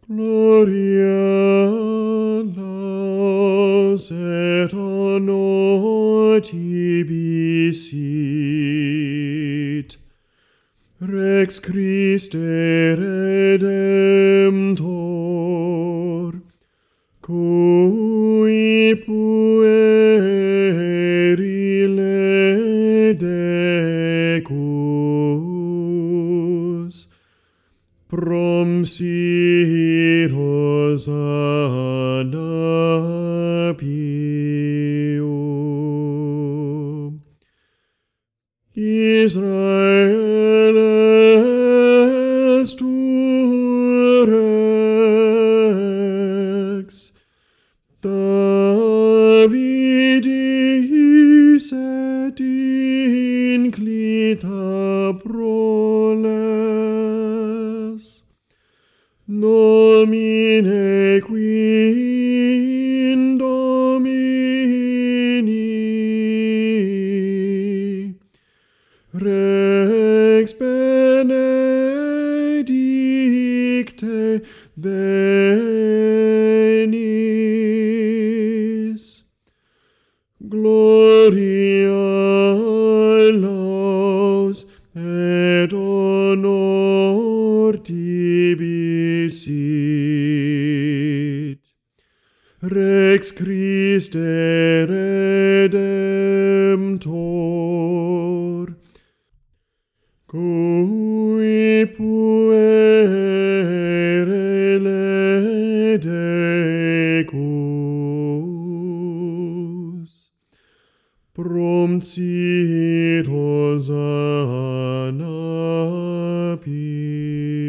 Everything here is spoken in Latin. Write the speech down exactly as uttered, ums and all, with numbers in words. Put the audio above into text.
Gloria laus et honor tibi sit. Rex Christe Redemptor, cui puerile decus, promsit Hosanna pium. Israel est tu rex, Davidis et inclita proles, nomine qui in Domini Rex benedicte venis. Gloria laus et honor tibi sit. Rex Christe Redemptor, cui puerile decus, promsit. Hosanna pium.